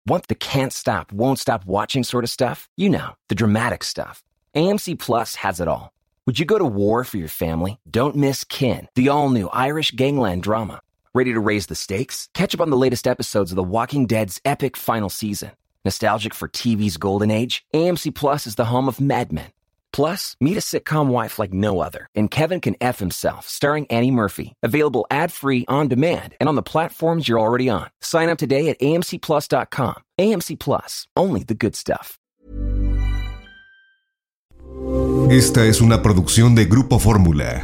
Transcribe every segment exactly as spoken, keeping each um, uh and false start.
Want the can't stop, won't stop watching sort of stuff? You know, the dramatic stuff. A M C Plus has it all. Would you go to war for your family? Don't miss Kin, the all-new Irish gangland drama. Ready to raise the stakes? Catch up on the latest episodes of The Walking Dead's epic final season. Nostalgic for T V's golden age? A M C Plus is the home of Mad Men. Plus, meet a sitcom wife like no other in Kevin Can F Himself, starring Annie Murphy. Available ad-free, on demand, and on the platforms you're already on. Sign up today at A M C plus dot com. A M C Plus, only the good stuff. Esta es una producción de Grupo Fórmula.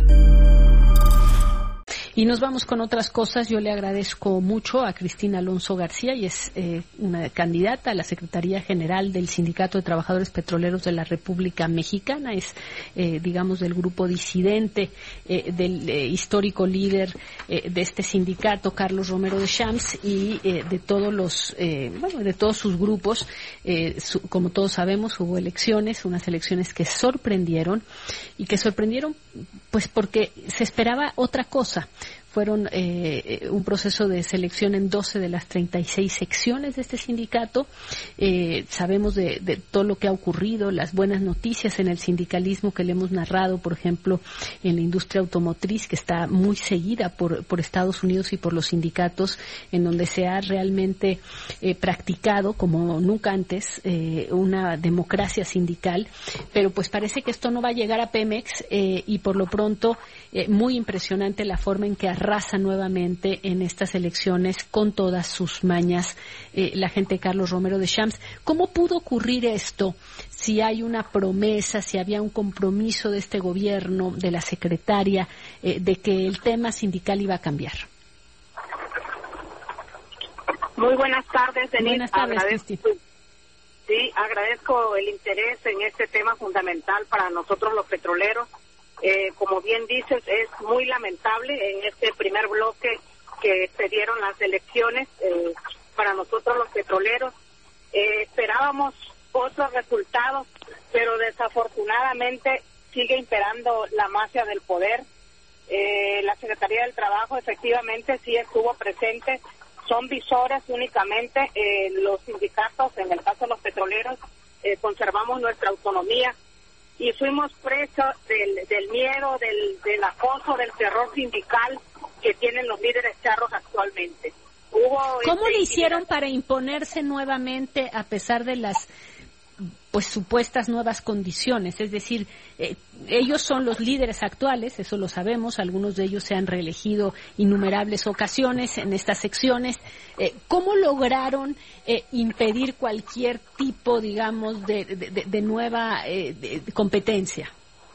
Y nos vamos con otras cosas. Yo le agradezco mucho a Cristina Alonso García, y es eh, una candidata a la Secretaría General del Sindicato de Trabajadores Petroleros de la República Mexicana. Es, eh, digamos, del grupo disidente eh, del eh, histórico líder eh, de este sindicato, Carlos Romero de Champs, y eh, de todos los, eh, bueno, de todos sus grupos. Eh, su, como todos sabemos, hubo elecciones, unas elecciones que sorprendieron y que sorprendieron, pues, porque se esperaba otra cosa. Fueron eh, un proceso de selección en doce de las treinta y seis secciones de este sindicato. Eh, sabemos de, de todo lo que ha ocurrido, las buenas noticias en el sindicalismo que le hemos narrado, por ejemplo, en la industria automotriz, que está muy seguida por, por Estados Unidos y por los sindicatos, en donde se ha realmente eh, practicado, como nunca antes, eh, una democracia sindical. Pero pues parece que esto no va a llegar a Pemex, eh, y por lo pronto, eh, muy impresionante la forma en que arrasa nuevamente en estas elecciones con todas sus mañas eh, la gente de Carlos Romero de Champs. ¿Cómo pudo ocurrir esto? Si hay una promesa, si había un compromiso de este gobierno, de la secretaria, eh, de que el tema sindical iba a cambiar. Muy buenas tardes, Denise. Buenas tardes, agradezco, Cristi. Sí, agradezco el interés en este tema fundamental para nosotros los petroleros. Eh, como bien dices, es muy lamentable en este primer bloque que se dieron las elecciones eh, para nosotros los petroleros. Eh, esperábamos otros resultados, pero desafortunadamente sigue imperando la mafia del poder. Eh, la Secretaría del Trabajo efectivamente sí estuvo presente, son visores únicamente. Eh, los sindicatos, en el caso de los petroleros, eh, conservamos nuestra autonomía. Y fuimos presos del, del miedo, del, del acoso, del terror sindical que tienen los líderes charros actualmente. Hubo ¿Cómo este, le hicieron para imponerse nuevamente a pesar de las pues supuestas nuevas condiciones? Es decir, eh, ellos son los líderes actuales, eso lo sabemos, algunos de ellos se han reelegido innumerables ocasiones en estas secciones. Eh, ¿Cómo lograron eh, impedir cualquier tipo, digamos, de, de, de nueva eh, de, de competencia?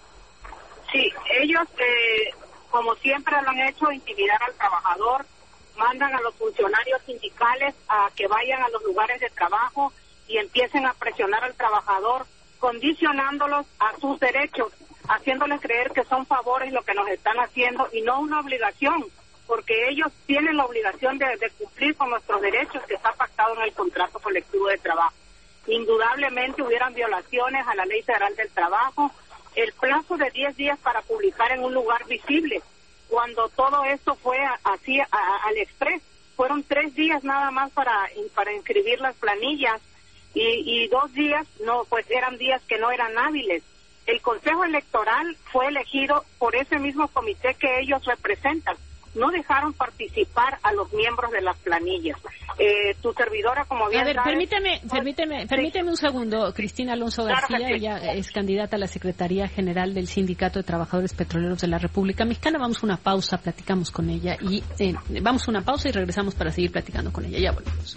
Sí, ellos, eh, como siempre lo han hecho, intimidar al trabajador, mandan a los funcionarios sindicales a que vayan a los lugares de trabajo y empiecen a presionar al trabajador, condicionándolos a sus derechos, haciéndoles creer que son favores lo que nos están haciendo y no una obligación, porque ellos tienen la obligación de, de cumplir con nuestros derechos que está pactado en el contrato colectivo de trabajo. Indudablemente hubieran violaciones a la Ley Federal del Trabajo, el plazo de diez días para publicar en un lugar visible, cuando todo esto fue a, así a, a, al express, fueron tres días nada más para, para inscribir las planillas, y, y dos días, no, pues eran días que no eran hábiles. El Consejo Electoral fue elegido por ese mismo comité que ellos representan. No dejaron participar a los miembros de las planillas. Eh, tu servidora, como bien A ver, sabes, permíteme, pues, permíteme, permíteme un segundo, Cristina Alonso Claro García, que sí. ella es candidata a la Secretaría General del Sindicato de Trabajadores Petroleros de la República Mexicana. Vamos a una pausa, platicamos con ella y eh, vamos a una pausa y regresamos para seguir platicando con ella. Ya volvemos.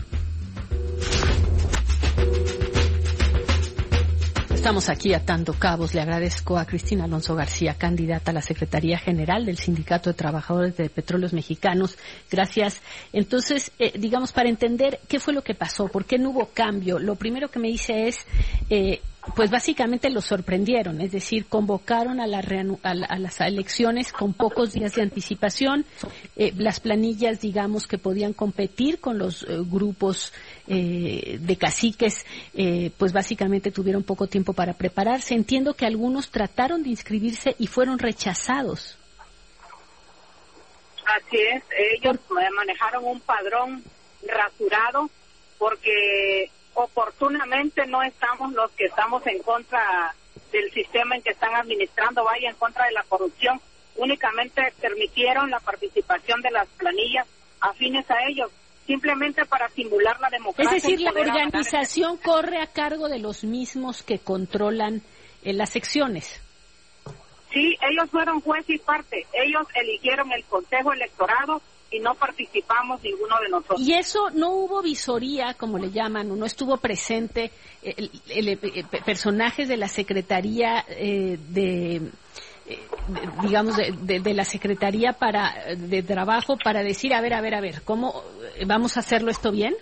Estamos aquí atando cabos. Le agradezco a Cristina Alonso García, candidata a la Secretaría General del Sindicato de Trabajadores de Petróleos Mexicanos. Gracias. Entonces, eh, digamos, para entender qué fue lo que pasó, por qué no hubo cambio, lo primero que me dice es, eh, pues básicamente lo sorprendieron, es decir, convocaron a, la reanu- a, la, a las elecciones con pocos días de anticipación, eh, las planillas, digamos, que podían competir con los eh, grupos eh, de caciques, eh, pues básicamente tuvieron poco tiempo para prepararse. Entiendo que algunos trataron de inscribirse y fueron rechazados. Así es, ellos manejaron un padrón rasurado porque oportunamente no estamos los que estamos en contra del sistema en que están administrando, vaya en contra de la corrupción, únicamente permitieron la participación de las planillas afines a ellos, simplemente para simular la democracia. Es decir, la organización corre a cargo de los mismos que controlan eh, las secciones. Sí, ellos fueron juez y parte, ellos eligieron el consejo electorado y no participamos ninguno de nosotros. Y eso no hubo visoría, como le llaman, o no estuvo presente el, el, el, el, personajes de la Secretaría eh, de, eh, digamos, de, de, de la Secretaría para de Trabajo para decir, a ver, a ver, a ver, ¿cómo vamos a hacerlo esto bien?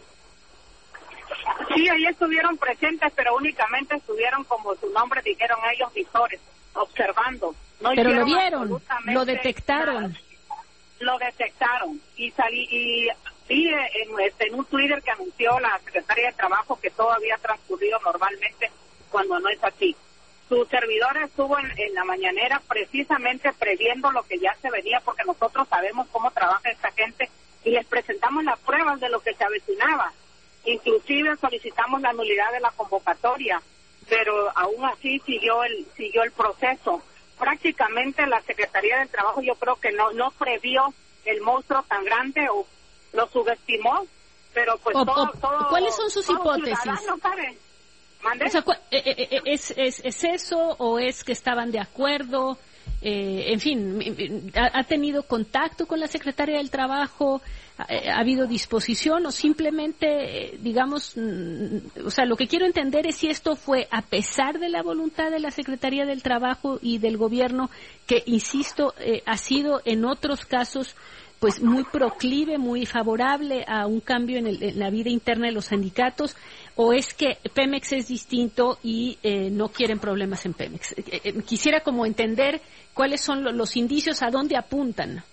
Sí, ahí estuvieron presentes, pero únicamente estuvieron, como su nombre dijeron ellos, visores, observando. No pero lo vieron, lo detectaron. Nada. Lo detectaron y salí y vi en, en un Twitter que anunció la Secretaría de Trabajo que todo había transcurrido normalmente cuando no es así. Su servidor estuvo en, en la mañanera precisamente previendo lo que ya se venía, porque nosotros sabemos cómo trabaja esta gente y les presentamos las pruebas de lo que se avecinaba. Inclusive solicitamos la nulidad de la convocatoria, pero aún así siguió el siguió el proceso. Prácticamente la Secretaría del Trabajo yo creo que no no previó el monstruo tan grande o lo subestimó, pero pues o, todo, o, todo ¿cuáles son sus hipótesis? ¿Mande? O sea, ¿es, es, ¿es eso o es que estaban de acuerdo? Eh, en fin, ¿ha, ¿ha tenido contacto con la Secretaría del Trabajo? ¿Ha, ha habido disposición o simplemente, digamos, o sea, lo que quiero entender es si esto fue a pesar de la voluntad de la Secretaría del Trabajo y del Gobierno, que, insisto, eh, ha sido en otros casos pues muy proclive, muy favorable a un cambio en, el, en la vida interna de los sindicatos, o es que Pemex es distinto y eh, no quieren problemas en Pemex. Eh, eh, quisiera como entender cuáles son lo, los indicios, a dónde apuntan.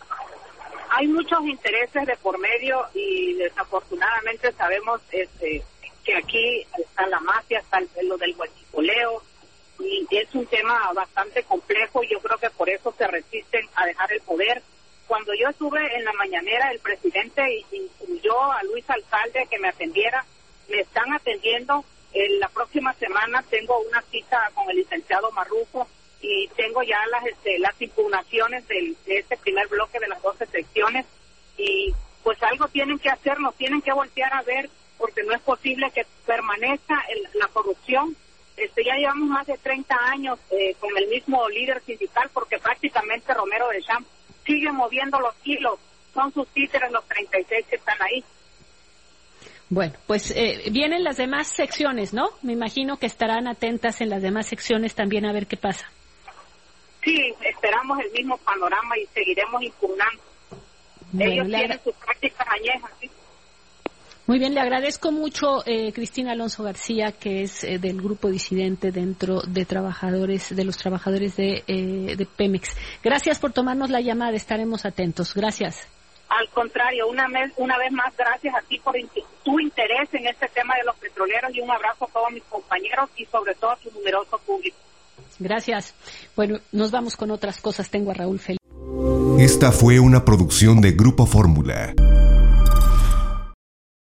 Hay muchos intereses de por medio y desafortunadamente sabemos este, que aquí está la mafia, está el, lo del huachipoleo, y es un tema bastante complejo y yo creo que por eso se resisten a dejar el poder. Cuando yo estuve en la mañanera, el presidente instruyó a Luis Alcalde que me atendiera. Me están atendiendo. En la próxima semana tengo una cita con el licenciado Marrufo y tengo ya las este, las impugnaciones del, de este primer bloque de las doce secciones. Y pues algo tienen que hacer, nos tienen que voltear a ver, porque no es posible que permanezca el, la corrupción. Este, ya llevamos más de treinta años eh, con el mismo líder sindical, porque prácticamente Romero de Champs sigue moviendo los hilos, son sus títeres los treinta y seis que están ahí. Bueno, pues eh, vienen las demás secciones, ¿no? Me imagino que estarán atentas en las demás secciones también a ver qué pasa. Sí, esperamos el mismo panorama y seguiremos impugnando. Bueno, Ellos le... tienen sus prácticas añejas, ¿sí? Muy bien, le agradezco mucho, eh, Cristina Alonso García, que es eh, del grupo disidente dentro de trabajadores, de los trabajadores de, eh, de Pemex. Gracias por tomarnos la llamada, estaremos atentos. Gracias. Al contrario, una vez, una vez más, gracias a ti por in- tu interés en este tema de los petroleros y un abrazo a todos mis compañeros y sobre todo a tu numeroso público. Gracias. Bueno, nos vamos con otras cosas. Tengo a Raúl Felipe. Esta fue una producción de Grupo Fórmula.